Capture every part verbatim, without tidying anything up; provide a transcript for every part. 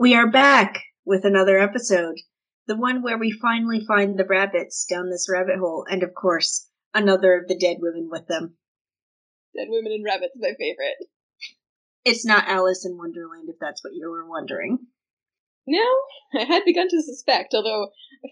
We are back with another episode. The one where we finally find the rabbits down this rabbit hole, and of course, another of the dead women with them. Dead women and rabbits, my favorite. It's not Alice in Wonderland, if that's what you were wondering. No, I had begun to suspect, although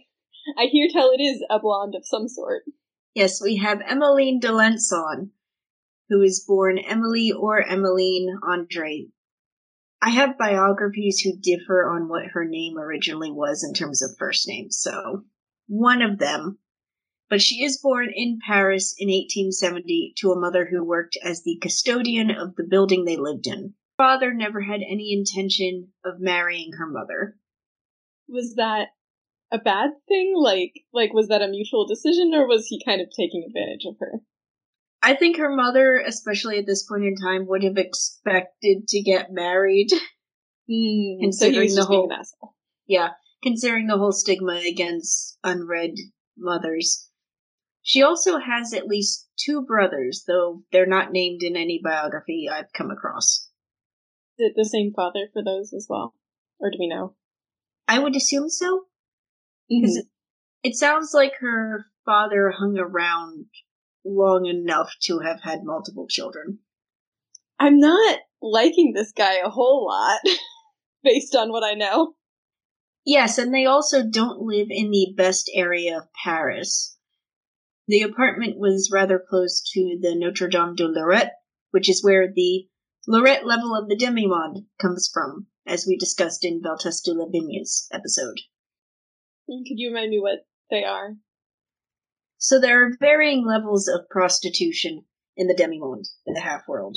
I hear tell it is a blonde of some sort. Yes, we have Emmeline d'Alençon, who is born Emily or Emmeline Andre. I have biographies who differ on what her name originally was in terms of first name, so one of them. But she is born in Paris in eighteen seventy to a mother who worked as the custodian of the building they lived in. Her father never had any intention of marrying her mother. Was that a bad thing? Like, like was that a mutual decision, or was he kind of taking advantage of her? I think her mother, especially at this point in time, would have expected to get married. Mm, considering so he was the whole, being an asshole. Yeah, considering the whole stigma against unwed mothers. She also has at least two brothers, though they're not named in any biography I've come across. Is it the same father for those as well? Or do we know? I would assume so. Because mm-hmm. it, it sounds like her father hung around long enough to have had multiple children. I'm not liking this guy a whole lot, based on what I know. Yes, and they also don't live in the best area of Paris. The apartment was rather close to the Notre Dame de Lorette, which is where the Lorette level of the demi-monde comes from, as we discussed in Valtesse de la Vigne's episode. Could you remind me what they are? So there are varying levels of prostitution in the demi-monde, in the half-world.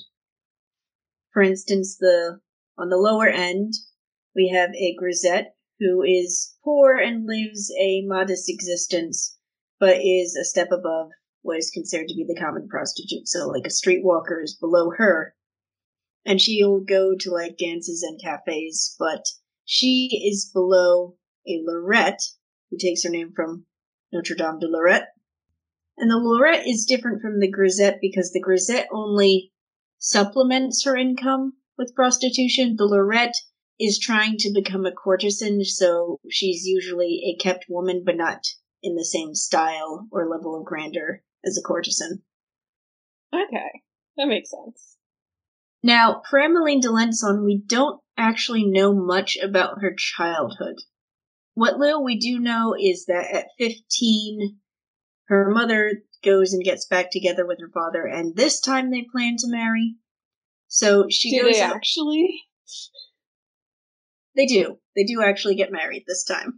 For instance, the on the lower end, we have a grisette who is poor and lives a modest existence, but is a step above what is considered to be the common prostitute. So, like, a streetwalker is below her, and she'll go to, like, dances and cafes, but she is below a Lorette, who takes her name from Notre Dame de Lorette. And the Lorette is different from the grisette because the grisette only supplements her income with prostitution. The Lorette is trying to become a courtesan, so she's usually a kept woman, but not in the same style or level of grandeur as a courtesan. Okay, that makes sense. Now, for Emmeline d'Alençon, we don't actually know much about her childhood. What little we do know is that at fifteen, her mother goes and gets back together with her father, and this time they plan to marry. So she do goes... they actually? They do. They do actually get married this time.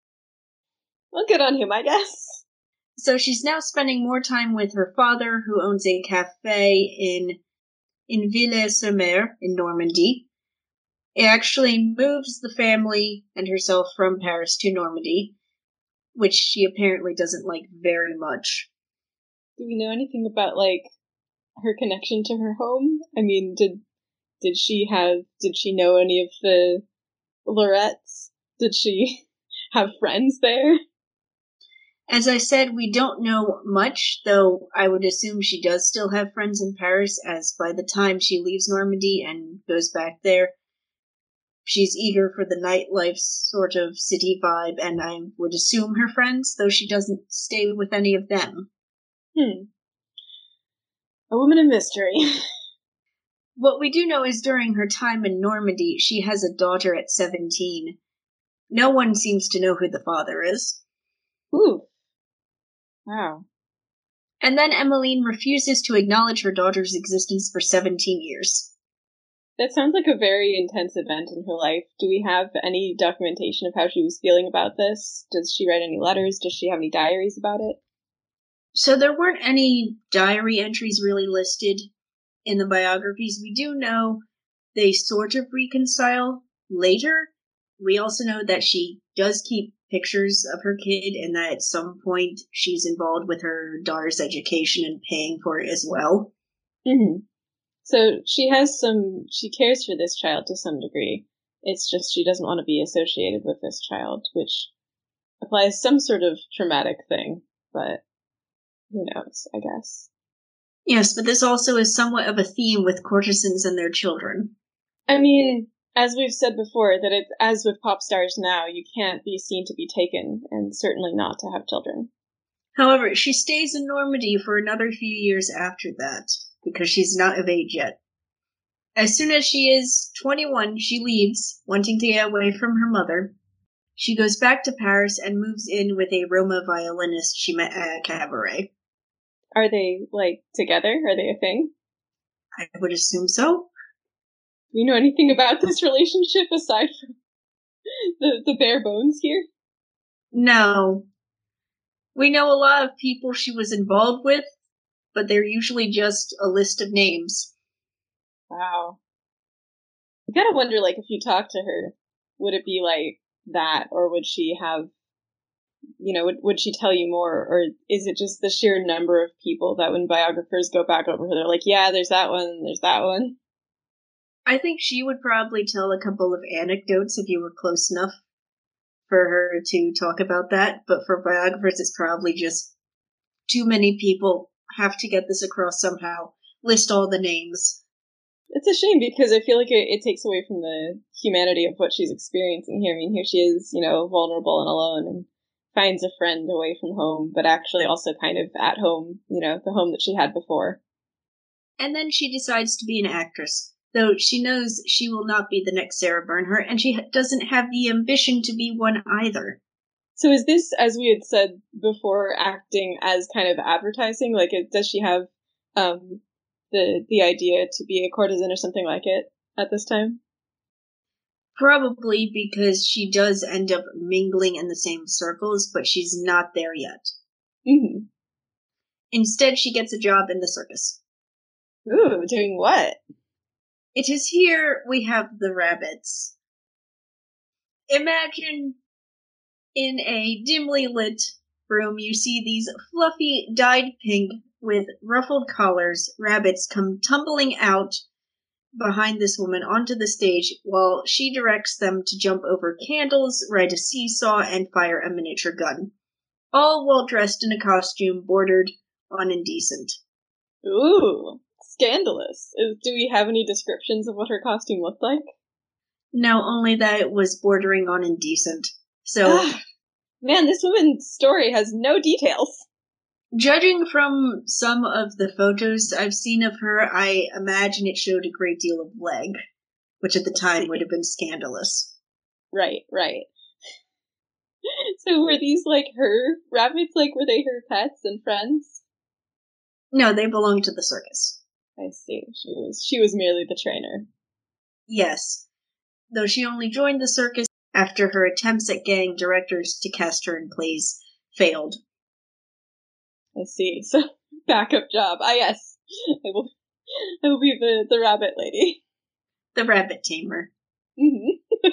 Well, good on him, I guess. So she's now spending more time with her father, who owns a cafe in, in Villers-sur-Mer in Normandy. It actually moves the family and herself from Paris to Normandy, which she apparently doesn't like very much. Do we know anything about, like, her connection to her home? I mean, did did she have, did she know any of the Lorettes? Did she have friends there? As I said, we don't know much, though I would assume she does still have friends in Paris, as by the time she leaves Normandy and goes back there, she's eager for the nightlife sort of city vibe, and I would assume her friends, though she doesn't stay with any of them. Hmm. A woman of mystery. What we do know is during her time in Normandy, she has a daughter at seventeen. No one seems to know who the father is. Ooh. Wow. And then Emmeline refuses to acknowledge her daughter's existence for seventeen years. That sounds like a very intense event in her life. Do we have any documentation of how she was feeling about this? Does she write any letters? Does she have any diaries about it? So there weren't any diary entries really listed in the biographies. We do know they sort of reconcile later. We also know that she does keep pictures of her kid and that at some point she's involved with her daughter's education and paying for it as well. Mm-hmm. So she has some, she cares for this child to some degree. It's just she doesn't want to be associated with this child, which applies some sort of traumatic thing, but who knows, I guess. Yes, but this also is somewhat of a theme with courtesans and their children. I mean, as we've said before, that it's as with pop stars now, you can't be seen to be taken, and certainly not to have children. However, she stays in Normandy for another few years after that, because she's not of age yet. As soon as she is twenty-one, she leaves, wanting to get away from her mother. She goes back to Paris and moves in with a Roma violinist she met at a cabaret. Are they, like, together? Are they a thing? I would assume so. Do we know anything about this relationship aside from the, the bare bones here? No. We know a lot of people she was involved with, but they're usually just a list of names. Wow. You gotta wonder, like, if you talk to her, would it be like that, or would she have, you know, would, would she tell you more, or is it just the sheer number of people that when biographers go back over her, they're like, yeah, there's that one, there's that one? I think she would probably tell a couple of anecdotes if you were close enough for her to talk about that, but for biographers, it's probably just too many people have to get this across somehow. List all the names. It's a shame because I feel like it, it takes away from the humanity of what she's experiencing here. I mean, here she is, you know, vulnerable and alone and finds a friend away from home, but actually also kind of at home, you know, the home that she had before. And then she decides to be an actress, though she knows she will not be the next Sarah Bernhardt, and she doesn't have the ambition to be one either. So is this, as we had said before, acting as kind of advertising? Like, it, does she have um, the the idea to be a courtesan or something like it at this time? Probably because she does end up mingling in the same circles, but she's not there yet. Mm-hmm. Instead, she gets a job in the circus. Ooh, doing what? It is here we have the rabbits. Imagine in a dimly lit room, you see these fluffy, dyed pink with ruffled collars rabbits come tumbling out behind this woman onto the stage while she directs them to jump over candles, ride a seesaw, and fire a miniature gun. All while dressed in a costume bordered on indecent. Ooh, scandalous. Is, do we have any descriptions of what her costume looked like? No, only that it was bordering on indecent. So, man, this woman's story has no details. Judging from some of the photos I've seen of her, I imagine it showed a great deal of leg, which at the time would have been scandalous. Right, right. So were these, like, her rabbits? Like, were they her pets and friends? No, they belonged to the circus. I see. She was she was merely the trainer. Yes, though she only joined the circus after her attempts at getting directors to cast her in plays failed. I see. So, backup job. Ah, yes. I will I will be the, the rabbit lady. The rabbit tamer. Mm-hmm.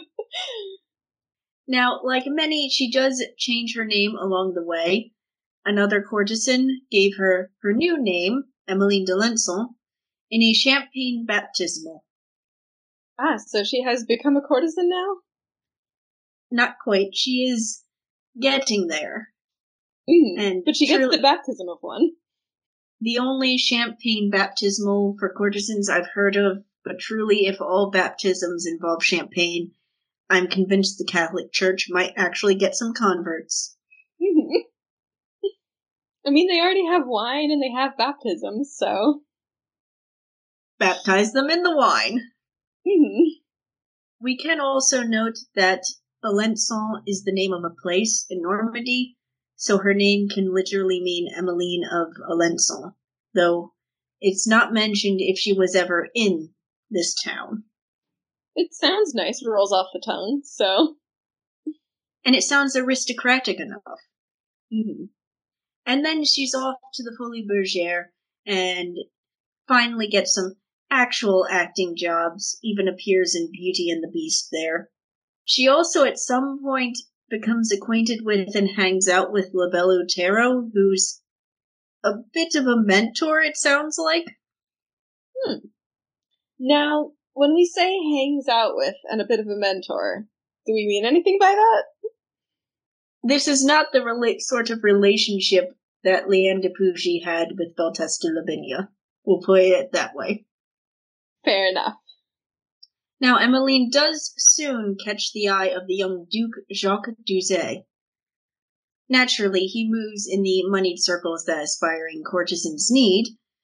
Now, like many, she does change her name along the way. Another courtesan gave her her new name, Emmeline d'Alençon, in a champagne baptismal. Ah, so she has become a courtesan now? Not quite. She is getting there. Mm, and but she gets truly, the baptism of one. The only champagne baptismal for courtesans I've heard of, but truly, if all baptisms involve champagne, I'm convinced the Catholic Church might actually get some converts. Mm-hmm. I mean, they already have wine and they have baptisms, so... Baptize them in the wine. Mm-hmm. We can also note that Alençon is the name of a place in Normandy, so her name can literally mean Emmeline of Alençon, though it's not mentioned if she was ever in this town. It sounds nice, it rolls off the tongue, so... And it sounds aristocratic enough. Mm-hmm. And then she's off to the Folies Bergère and finally gets some actual acting jobs, even appears in Beauty and the Beast there. She also at some point becomes acquainted with and hangs out with La Belle Otero, who's a bit of a mentor, it sounds like. Hmm. Now, when we say hangs out with and a bit of a mentor, do we mean anything by that? This is not the rela- sort of relationship that Leanne de Pougy had with Belteste de Lavinia. We'll put it that way. Fair enough. Now, Emmeline does soon catch the eye of the young Duke Jacques d'Uzès. Naturally, he moves in the moneyed circles that aspiring courtesans need,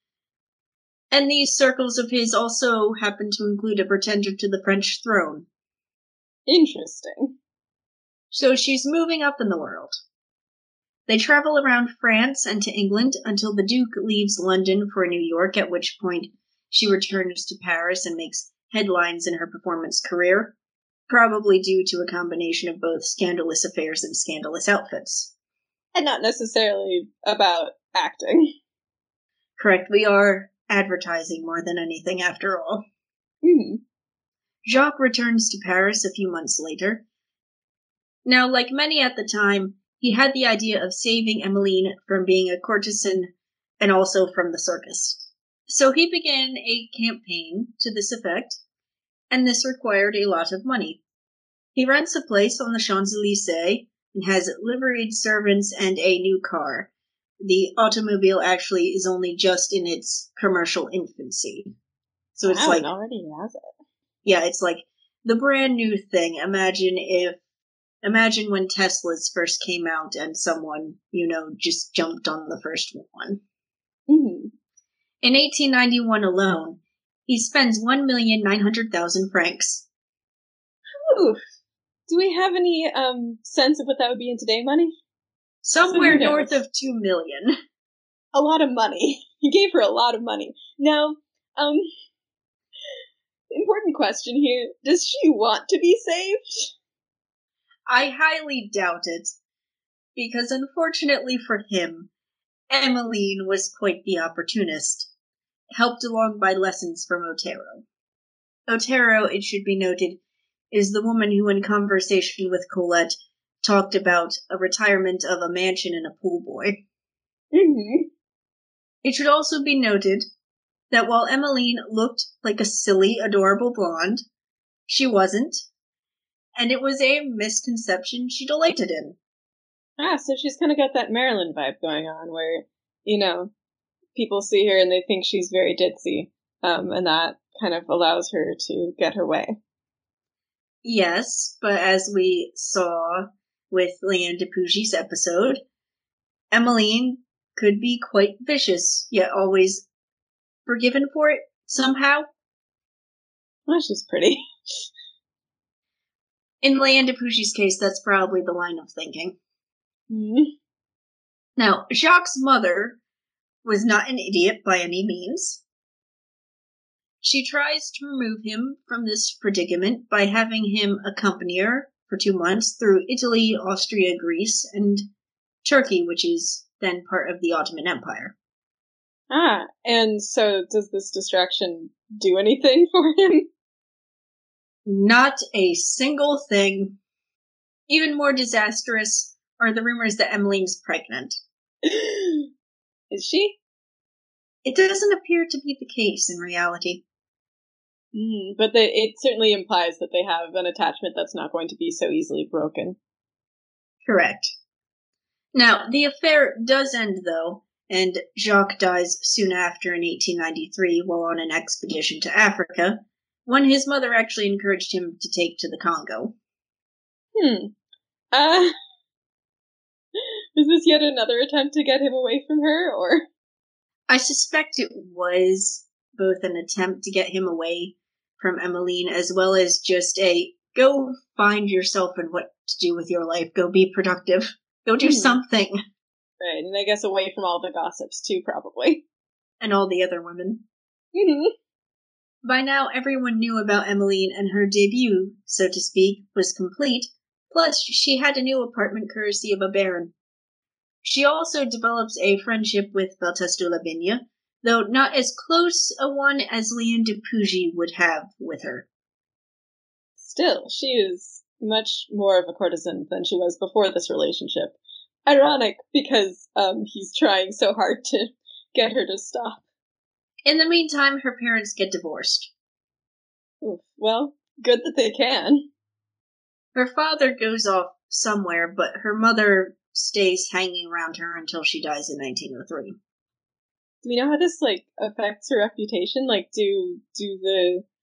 and these circles of his also happen to include a pretender to the French throne. Interesting. So she's moving up in the world. They travel around France and to England until the Duke leaves London for New York, at which point she returns to Paris and makes headlines in her performance career, probably due to a combination of both scandalous affairs and scandalous outfits. And not necessarily about acting. Correct, we are advertising more than anything after all. Mm-hmm. Jacques returns to Paris a few months later. Now, like many at the time, he had the idea of saving Emmeline from being a courtesan and also from the circus. So he began a campaign to this effect, and this required a lot of money. He rents a place on the Champs-Élysées and has liveried servants and a new car. The automobile actually is only just in its commercial infancy. So it's wow, like it already has it. Yeah, it's like the brand new thing. Imagine if Imagine when Teslas first came out and someone, you know, just jumped on the first one. Mm-hmm. In eighteen ninety-one alone, he spends one million nine hundred thousand francs. Ooh. Do we have any um sense of what that would be in today money? Somewhere so north of two million. A lot of money. He gave her a lot of money. Now, um, important question here. Does she want to be saved? I highly doubt it, because unfortunately for him, Emmeline was quite the opportunist, helped along by lessons from Otero. Otero, it should be noted, is the woman who, in conversation with Colette, talked about a retirement of a mansion and a pool boy. Mm-hmm. It should also be noted that while Emmeline looked like a silly, adorable blonde, she wasn't, and it was a misconception she delighted in. Ah, so she's kind of got that Marilyn vibe going on, where, you know, people see her and they think she's very ditzy, um, and that kind of allows her to get her way. Yes, but as we saw with Leanne de Pougy's episode, Emmeline could be quite vicious, yet always forgiven for it somehow. Well, she's pretty. In Leanne de Pougy's case, that's probably the line of thinking. Mm-hmm. Now, Jacques' mother was not an idiot by any means. She tries to remove him from this predicament by having him accompany her for two months through Italy, Austria, Greece, and Turkey, which is then part of the Ottoman Empire. Ah, and so does this distraction do anything for him? Not a single thing. Even more disastrous are the rumors that Emmeline's pregnant. Is she? It doesn't appear to be the case in reality. Mm, but they, it certainly implies that they have an attachment that's not going to be so easily broken. Correct. Now, the affair does end, though, and Jacques dies soon after in eighteen ninety-three while on an expedition to Africa, one his mother actually encouraged him to take to the Congo. Hmm. Uh, is this yet another attempt to get him away from her, or? I suspect it was both an attempt to get him away from Emmeline, as well as just a, go find yourself and what to do with your life, go be productive, go do hmm. something. Right, and I guess away from all the gossips, too, probably. And all the other women. Mm-hmm. By now, everyone knew about Emmeline, and her debut, so to speak, was complete, plus she had a new apartment courtesy of a baron. She also develops a friendship with Beltesse de la Vigne, though not as close a one as Leanne de Pougy would have with her. Still, she is much more of a courtesan than she was before this relationship. Ironic, because um, he's trying so hard to get her to stop. In the meantime, her parents get divorced. Oof, well, good that they can. Her father goes off somewhere, but her mother stays hanging around her until she dies in nineteen oh three. Do we know how this, like, affects her reputation? Like, do do the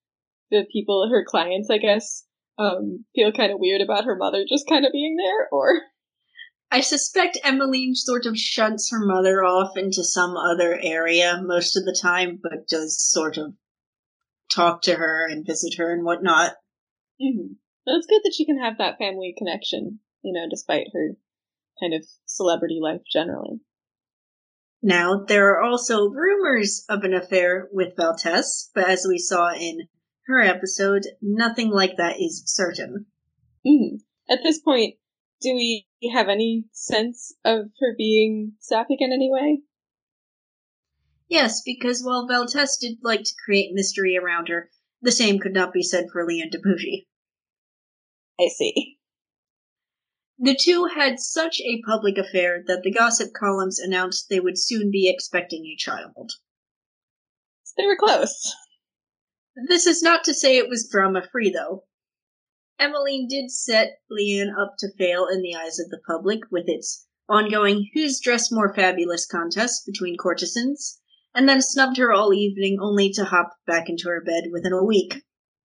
the people, her clients, I guess, um, feel kind of weird about her mother just kind of being there, or? I suspect Emmeline sort of shunts her mother off into some other area most of the time, but does sort of talk to her and visit her and whatnot. Mm-hmm. Well, it's good that she can have that family connection, you know, despite her kind of celebrity life generally. Now, there are also rumors of an affair with Valtess, but as we saw in her episode, nothing like that is certain. Mm-hmm. At this point, do we have any sense of her being sapphic in any way? Yes, because while Valtess did like to create mystery around her, the same could not be said for Liane de Pougy. I see. The two had such a public affair that the gossip columns announced they would soon be expecting a child. They were close. This is not to say it was drama-free, though. Emmeline did set Liane up to fail in the eyes of the public with its ongoing Who's Dressed More Fabulous contest between courtesans, and then snubbed her all evening only to hop back into her bed within a week.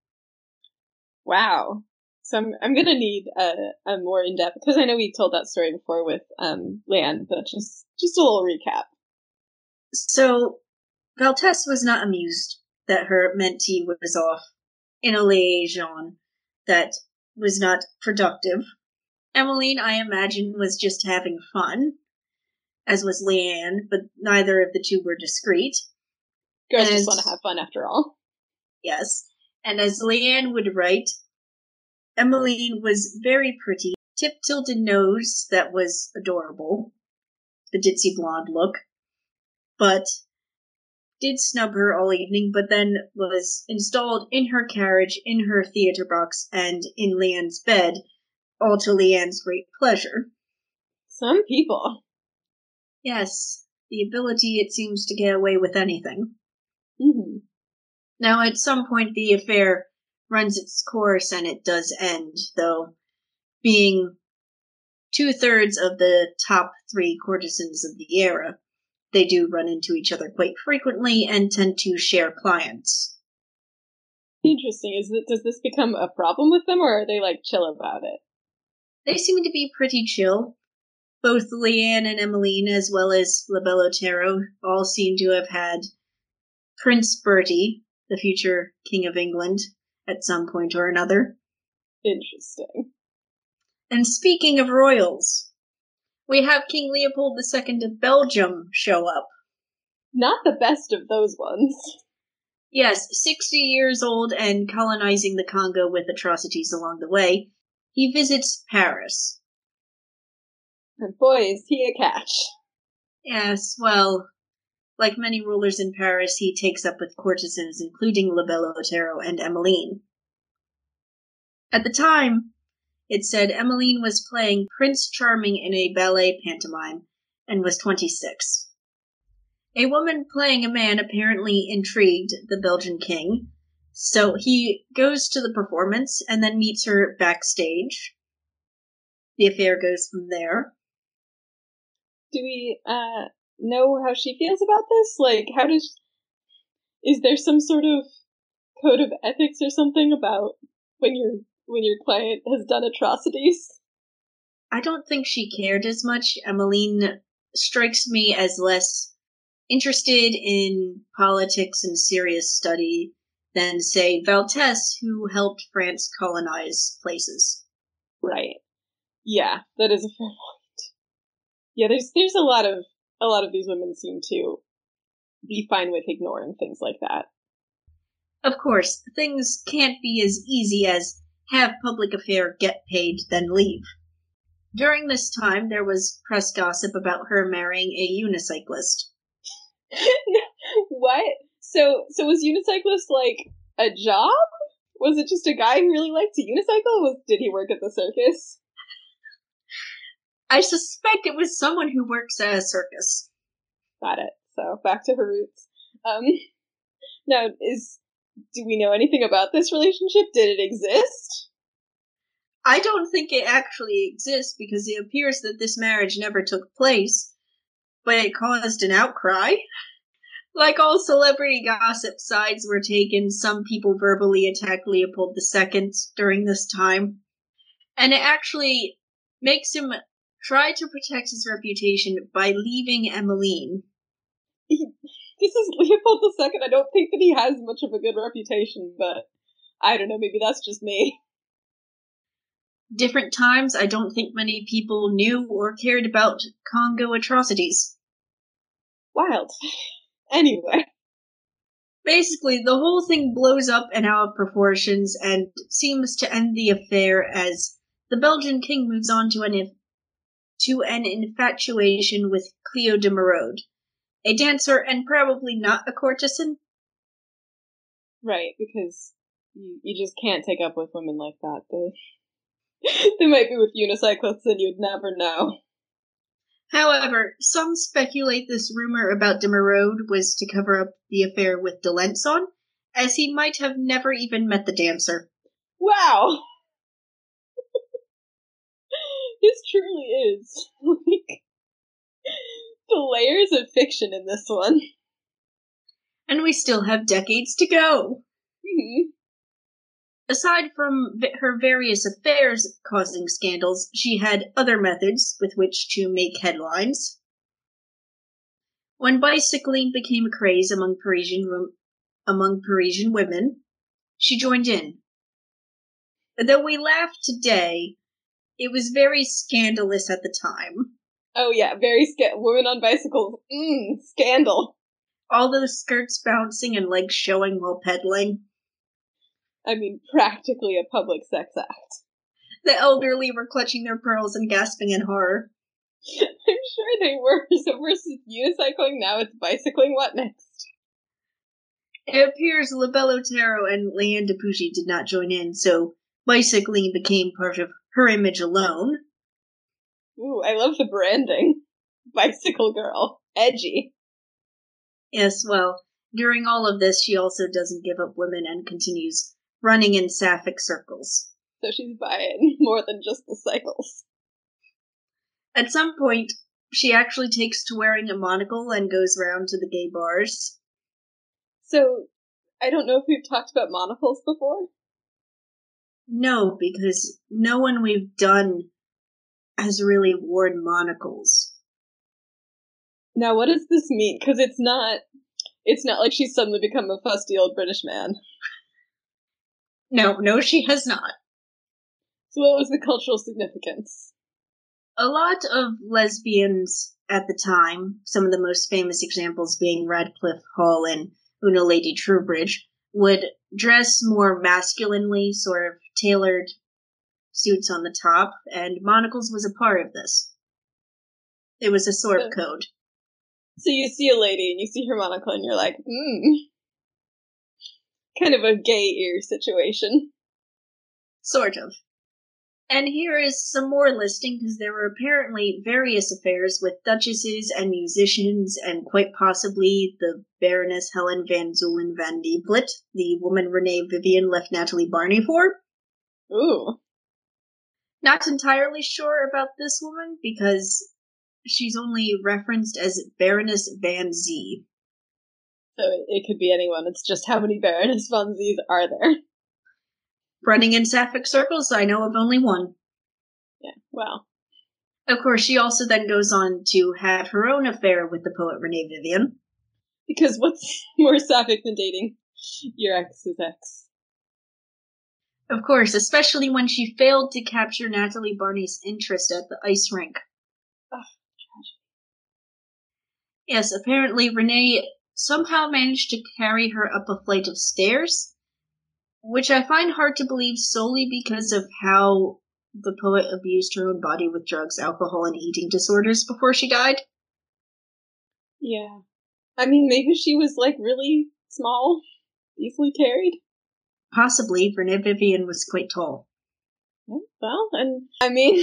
Wow. So I'm I'm gonna need a, a more in-depth, because I know we told that story before with um Liane, but just just a little recap. So, Valtess was not amused that her mentee was off in a liaison that was not productive. Emmeline, I imagine, was just having fun, as was Liane, but neither of the two were discreet. Girls and just as, want to have fun after all. Yes. And as Liane would write, Emmeline was very pretty, tip-tilted nose that was adorable, the ditzy blonde look, but did snub her all evening, but then was installed in her carriage, in her theater box, and in Liane's bed, all to Liane's great pleasure. Some people. Yes, the ability, it seems, to get away with anything. Mm-hmm. Now, at some point, the affair runs its course, and it does end, though being two-thirds of the top three courtesans of the era, they do run into each other quite frequently and tend to share clients. Interesting. Is it, does this become a problem with them, or are they, like, chill about it? They seem to be pretty chill. Both Liane and Emmeline, as well as La Belle Otero, all seem to have had Prince Bertie, the future King of England, at some point or another. Interesting. And speaking of royals, we have King Leopold the Second of Belgium show up. Not the best of those ones. Yes, sixty years old and colonizing the Congo with atrocities along the way. He visits Paris. And boy, is he a catch. Yes, well, like many rulers in Paris, he takes up with courtesans, including La Belle Otero and Emmeline. At the time, it said Emmeline was playing Prince Charming in a ballet pantomime and was twenty-six. A woman playing a man apparently intrigued the Belgian king, so he goes to the performance and then meets her backstage. The affair goes from there. Do we uh, know how she feels about this? Like, how does... Is there some sort of code of ethics or something about when your when your client has done atrocities? I don't think she cared as much. Emmeline strikes me as less interested in politics and serious study than, say, Valtess, who helped France colonize places. Right. Yeah, that is a fair point. Yeah, there's there's a lot of a lot of these women seem to be fine with ignoring things like that. Of course, things can't be as easy as have public affair, get paid, then leave. During this time, there was press gossip about her marrying a unicyclist. What? So, so was unicyclist like a job? Was it just a guy who really liked to unicycle? Was did he work at the circus? I suspect it was someone who works at a circus. Got it. So back to her roots. Um, now, is do we know anything about this relationship? Did it exist? I don't think it actually exists because it appears that this marriage never took place, but it caused an outcry. Like all celebrity gossip, sides were taken. Some people verbally attacked Leopold the Second during this time. And it actually makes him try to protect his reputation by leaving Emmeline. He, this is Leopold the Second. I don't think that he has much of a good reputation, but I don't know, maybe that's just me. Different times, I don't think many people knew or cared about Congo atrocities. Wild. Anyway. Basically, the whole thing blows up and out of proportions and seems to end the affair as the Belgian king moves on to an, to an infatuation with Cleo de Merode, a dancer and probably not a courtesan. Right, because you, you just can't take up with women like that. They, they might be with unicyclists and you'd never know. However, some speculate this rumor about de Merode was to cover up the affair with d'Alençon, as he might have never even met the dancer. Wow! This truly is, like, the layers of fiction in this one. And we still have decades to go. Mm-hmm. Aside from her various affairs causing scandals, she had other methods with which to make headlines. When bicycling became a craze among Parisian among Parisian women, she joined in. Though we laugh today, it was very scandalous at the time. Oh yeah, very sca- women on bicycles. Mmm, scandal. All those skirts bouncing and legs showing while pedaling. I mean, practically a public sex act. The elderly were clutching their pearls and gasping in horror. I'm sure they were. So versus unicycling, now it's bicycling. What next? It appears La Belle Otero and Leanne Depuchy did not join in, so bicycling became part of her image alone. Ooh, I love the branding. Bicycle girl. Edgy. Yes, well, during all of this, she also doesn't give up women and continues running in sapphic circles. So she's buying more than just the cycles. At some point, she actually takes to wearing a monocle and goes round to the gay bars. So, I don't know if we've talked about monocles before? No, because no one we've done has really worn monocles. Now, what does this mean? Because it's not, it's not like she's suddenly become a fusty old British man. No, no, she has not. So what was the cultural significance? A lot of lesbians at the time, some of the most famous examples being Radcliffe Hall and Una Lady Trowbridge, would dress more masculinely, sort of tailored suits on the top, and monocles was a part of this. It was a sort of code. So you see a lady and you see her monocle and you're like, hmm. Kind of a gay ear situation. Sort of. And here is some more listing, because there were apparently various affairs with duchesses and musicians, and quite possibly the Baroness Helen van Zuylen van Dieplit, the woman Renee Vivian left Natalie Barney for. Ooh. Not entirely sure about this woman, because she's only referenced as Baroness van Z. So it, it could be anyone, it's just how many Baroness van Z's are there? Running in sapphic circles, I know of only one. Yeah, wow. Of course, she also then goes on to have her own affair with the poet Renee Vivian. Because what's more sapphic than dating your ex's ex? Of course, especially when she failed to capture Natalie Barney's interest at the ice rink. Oh, tragic. Yes, apparently Renee somehow managed to carry her up a flight of stairs, which I find hard to believe solely because of how the poet abused her own body with drugs, alcohol, and eating disorders before she died. Yeah. I mean, maybe she was, like, really small, easily carried? Possibly. Renee Vivian was quite tall. Yeah, well, and, I mean,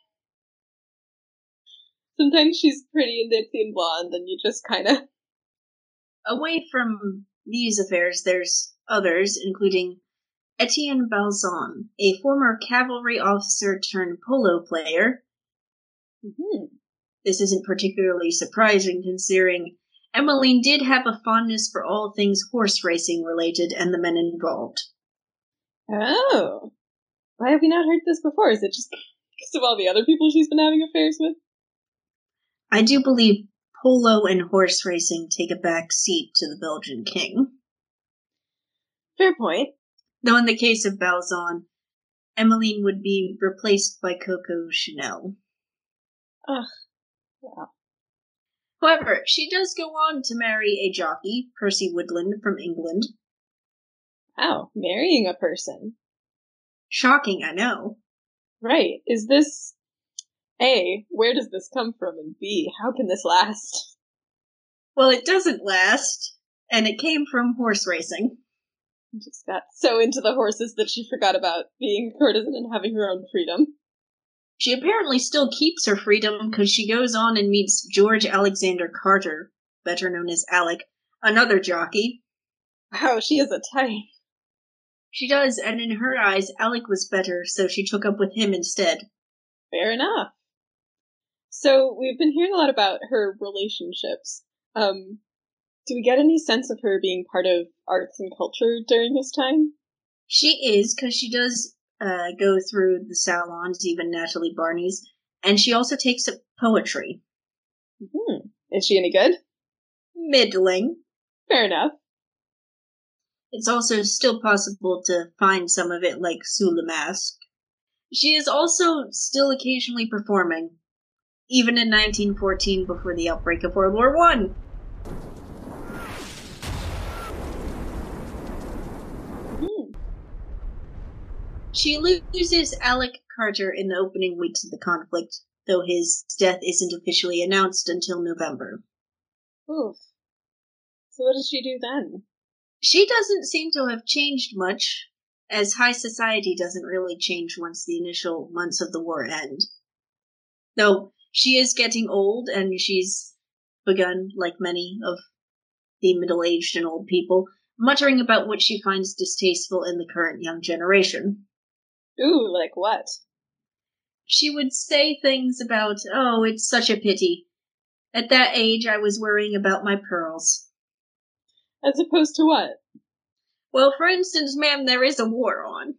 sometimes she's pretty and ditzy and blonde, and you just kind of... Away from these affairs, there's others, including Etienne Balzon, a former cavalry officer turned polo player. Mm-hmm. This isn't particularly surprising, considering Emmeline did have a fondness for all things horse racing related and the men involved. Oh. Why have we not heard this before? Is it just because of all the other people she's been having affairs with? I do believe polo and horse racing take a back seat to the Belgian king. Fair point. Though in the case of Balzan, Emmeline would be replaced by Coco Chanel. Ugh. Wow. However, she does go on to marry a jockey, Percy Woodland, from England. Wow, marrying a person. Shocking, I know. Right. Is this... A, where does this come from? And B, how can this last? Well, it doesn't last, and it came from horse racing. Just got so into the horses that she forgot about being a courtesan and having her own freedom. She apparently still keeps her freedom because she goes on and meets George Alexander Carter, better known as Alec, another jockey. Wow, she is a type. She does, and in her eyes, Alec was better, so she took up with him instead. Fair enough. So, we've been hearing a lot about her relationships. Um, do we get any sense of her being part of arts and culture during this time? She is, because she does uh, go through the salons, even Natalie Barney's, and she also takes up poetry. Mm-hmm. Is she any good? Middling. Fair enough. It's also still possible to find some of it, like Sous le Masque. She is also still occasionally performing, even in nineteen fourteen, before the outbreak of World War One. Mm. She loses Alec Carter in the opening weeks of the conflict, though his death isn't officially announced until November. Oof. So what does she do then? She doesn't seem to have changed much, as high society doesn't really change once the initial months of the war end. Though she is getting old, and she's begun, like many of the middle-aged and old people, muttering about what she finds distasteful in the current young generation. Ooh, like what? She would say things about, oh, it's such a pity. At that age, I was worrying about my pearls. As opposed to what? Well, for instance, ma'am, there is a war on.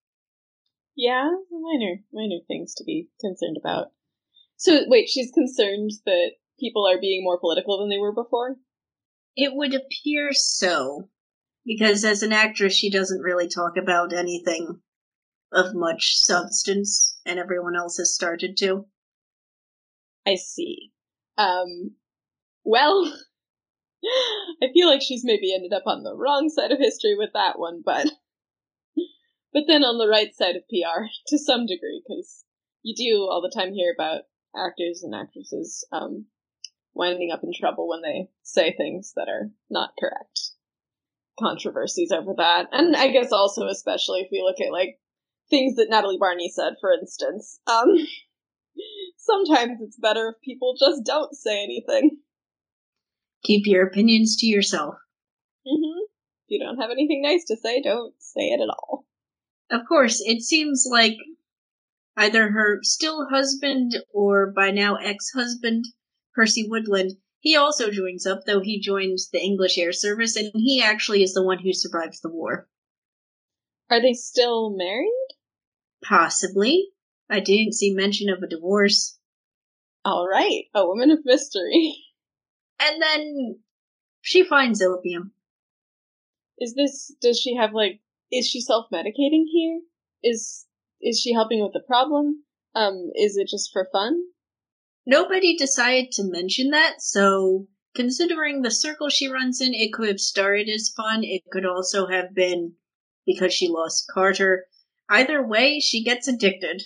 Yeah, minor, minor things to be concerned about. So, wait, she's concerned that people are being more political than they were before? It would appear so, because as an actress, she doesn't really talk about anything of much substance, and everyone else has started to. I see. Um, well, I feel like she's maybe ended up on the wrong side of history with that one, but but then on the right side of P R to some degree, because you do all the time hear about actors and actresses um, winding up in trouble when they say things that are not correct. Controversies over that, and I guess also especially if we look at like things that Natalie Barney said, for instance. Um, sometimes it's better if people just don't say anything. Keep your opinions to yourself. Mm-hmm. If you don't have anything nice to say, don't say it at all. Of course, it seems like either her still husband or by now ex-husband, Percy Woodland, he also joins up, though he joins the English Air Service, and he actually is the one who survives the war. Are they still married? Possibly. I didn't see mention of a divorce. All right, a woman of mystery. And then she finds opium. Is this, does she have like, is she self-medicating here? Is, is she helping with the problem? Um, is it just for fun? Nobody decided to mention that, so considering the circle she runs in, it could have started as fun. It could also have been because she lost Carter. Either way, she gets addicted.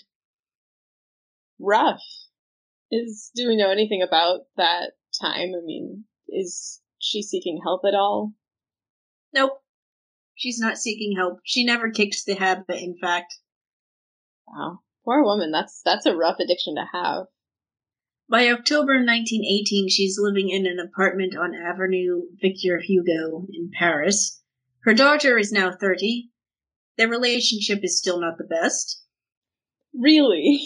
Rough. Is, do we know anything about that time? I mean, is she seeking help at all? Nope. She's not seeking help. She never kicks the habit, in fact. Wow. Poor woman. That's, that's a rough addiction to have. By October nineteen eighteen, she's living in an apartment on Avenue Victor Hugo in Paris. Her daughter is now thirty. Their relationship is still not the best. Really?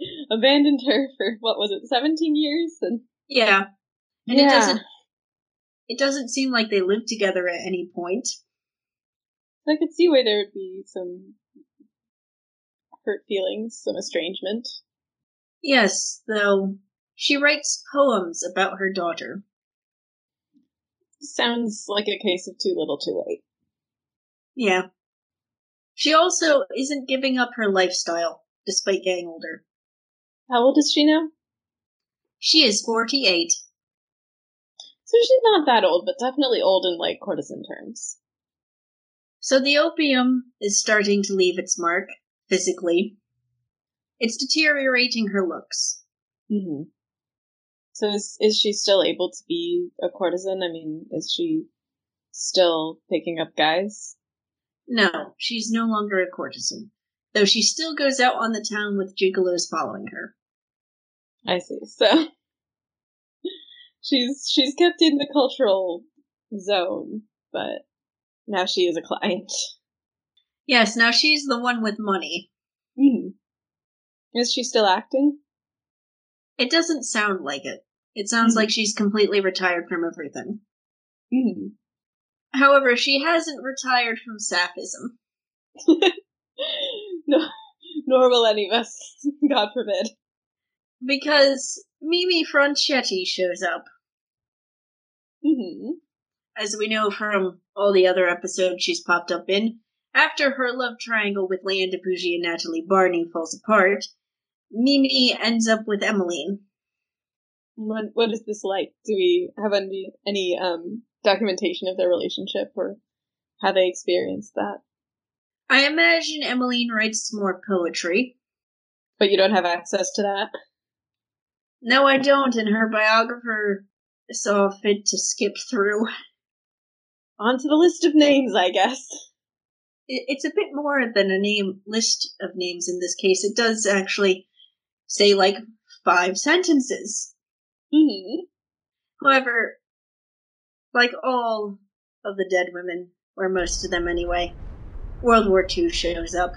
Abandoned her for, what was it, seventeen years? And Yeah. And yeah. it doesn't it doesn't seem like they live together at any point. I could see where there would be some hurt feelings, some estrangement. Yes, though she writes poems about her daughter. Sounds like a case of too little too late. Yeah. She also isn't giving up her lifestyle, despite getting older. How old is she now? She is forty-eight. So she's not that old, but definitely old in, like, courtesan terms. So the opium is starting to leave its mark, physically. It's deteriorating her looks. Mm-hmm. So is, is she still able to be a courtesan? I mean, is she still picking up guys? No, she's no longer a courtesan, though she still goes out on the town with gigolos following her. I see. So she's she's kept in the cultural zone, but now she is a client. Yes, now she's the one with money. Mm-hmm. Is she still acting? It doesn't sound like it. It sounds mm-hmm. like she's completely retired from everything. Mm-hmm. However, she hasn't retired from sapphism. No, nor will any of us, God forbid. Because Mimi Franchetti shows up. Mm-hmm. As we know from all the other episodes she's popped up in, after her love triangle with Leanne DePougy and Natalie Barney falls apart, Mimi ends up with Emmeline. What What is this like? Do we have any, any um, documentation of their relationship or how they experienced that? I imagine Emmeline writes more poetry. But you don't have access to that? No, I don't, and her biographer saw fit to skip through. Onto the list of names, I guess. It, it's a bit more than a name list of names in this case. It does actually say, like, five sentences. Mm-hmm. However, like all of the dead women, or most of them anyway, World War Two shows up.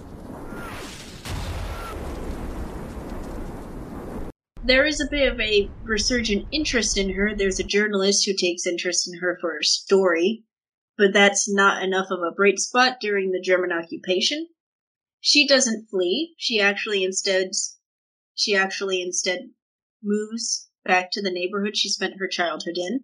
There is a bit of a resurgent interest in her. There's a journalist who takes interest in her for her story, but that's not enough of a bright spot during the German occupation. She doesn't flee. She actually instead, she actually instead moves back to the neighborhood she spent her childhood in.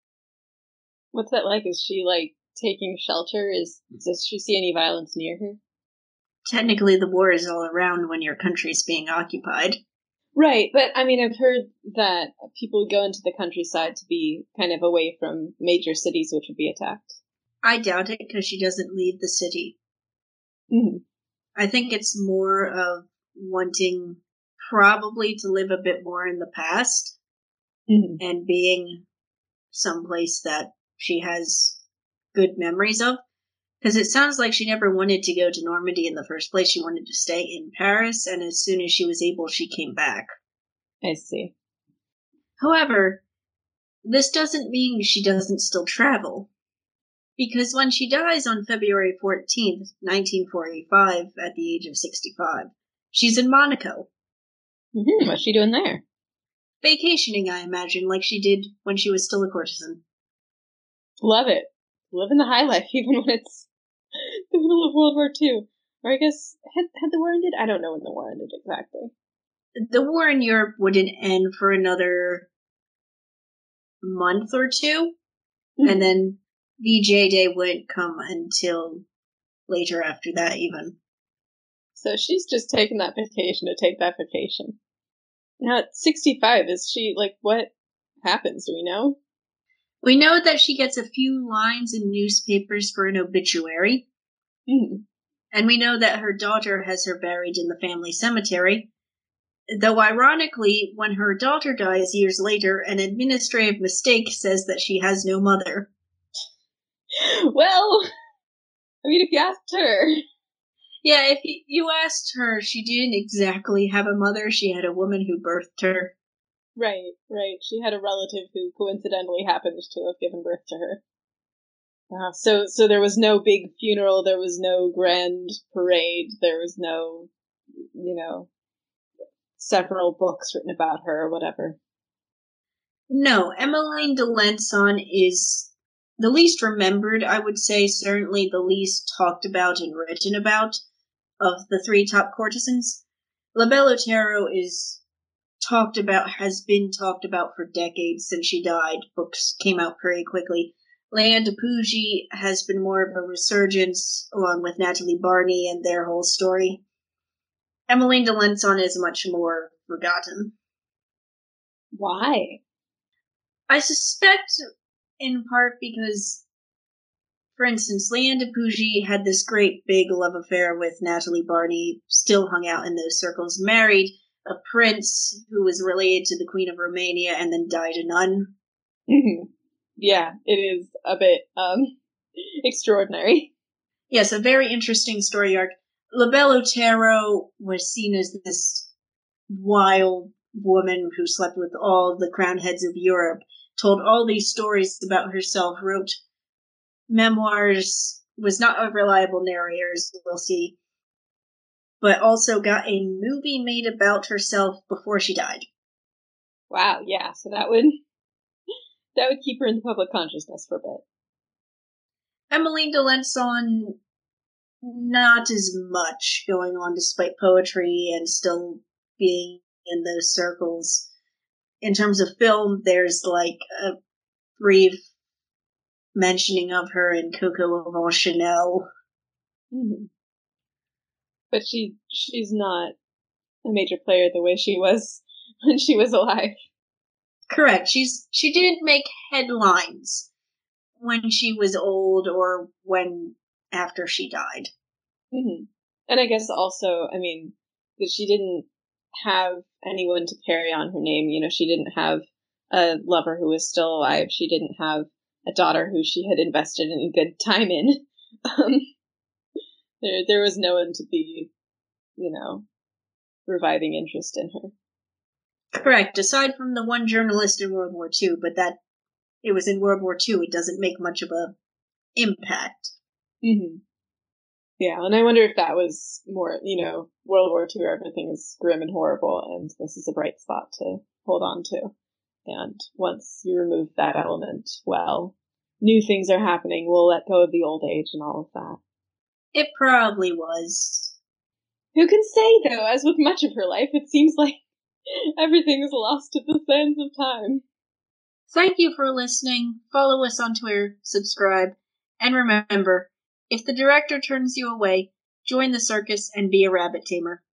What's that like? Is she, like, taking shelter? Is Does she see any violence near her? Technically, the war is all around when your country's being occupied. Right, but, I mean, I've heard that people go into the countryside to be kind of away from major cities which would be attacked. I doubt it, because she doesn't leave the city. Mm-hmm. I think it's more of wanting probably to live a bit more in the past, mm-hmm. and being someplace that she has good memories of. Because it sounds like she never wanted to go to Normandy in the first place. She wanted to stay in Paris, and as soon as she was able, she came back. I see. However, this doesn't mean she doesn't still travel. Because when she dies on February fourteenth, nineteen forty-five, at the age of sixty-five, she's in Monaco. Mm-hmm. What's she doing there? Vacationing, I imagine, like she did when she was still a courtesan. Love it. Living the high life, even when it's the middle of World War Two. Or I guess, had, had the war ended? I don't know when the war ended exactly. The war in Europe wouldn't end for another month or two, mm-hmm. and then V J Day wouldn't come until later after that, even. So she's just taking that vacation to take that vacation. Now, at sixty-five, is she, like, what happens? Do we know? We know that she gets a few lines in newspapers for an obituary. Mm. And we know that her daughter has her buried in the family cemetery. Though, ironically, when her daughter dies years later, an administrative mistake says that she has no mother. Well, I mean, if you asked her. Yeah, if you asked her, she didn't exactly have a mother. She had a woman who birthed her. Right, right. She had a relative who coincidentally happened to have given birth to her. Uh, so, so there was no big funeral, there was no grand parade, there was no, you know, several books written about her or whatever. No, Emmeline de Lenson is the least remembered, I would say, certainly the least talked about and written about of the three top courtesans. La Belle Otero is talked about, has been talked about for decades since she died. Books came out very quickly. Leanne de Pougy has been more of a resurgence, along with Natalie Barney and their whole story. Emmeline de Lenson is much more forgotten. Why? I suspect in part because, for instance, Leanne de Pougy had this great big love affair with Natalie Barney, still hung out in those circles, married a prince who was related to the Queen of Romania and then died a nun. Mm-hmm. Yeah, it is a bit um extraordinary. Yes, a very interesting story arc. La Belle Otero was seen as this wild woman who slept with all the crown heads of Europe, told all these stories about herself, wrote memoirs, was not a reliable narrator, as we'll see, but also got a movie made about herself before she died. Wow, yeah, so that would that would keep her in the public consciousness for a bit. Emmeline de Lenson, not as much going on despite poetry and still being in those circles. In terms of film, there's like a brief mentioning of her in Coco Avant Chanel. Mm-hmm. But she she's not a major player the way she was when she was alive. Correct. She's she didn't make headlines when she was old or when after she died. Mm-hmm. And I guess also, I mean, that she didn't have anyone to carry on her name. You know, she didn't have a lover who was still alive. She didn't have a daughter who she had invested in good time in. Um, there, there was no one to be, you know, reviving interest in her. Correct. Aside from the one journalist in World War Two, but that it was in World War Two, it doesn't make much of a impact. Mm-hmm. Yeah, and I wonder if that was more, you know, World War Two, everything is grim and horrible, and this is a bright spot to hold on to. And once you remove that element, well, new things are happening. We'll let go of the old age and all of that. It probably was. Who can say, though? As with much of her life, it seems like everything is lost to the sands of time. Thank you for listening. Follow us on Twitter, subscribe, and remember, if the director turns you away, join the circus and be a rabbit tamer.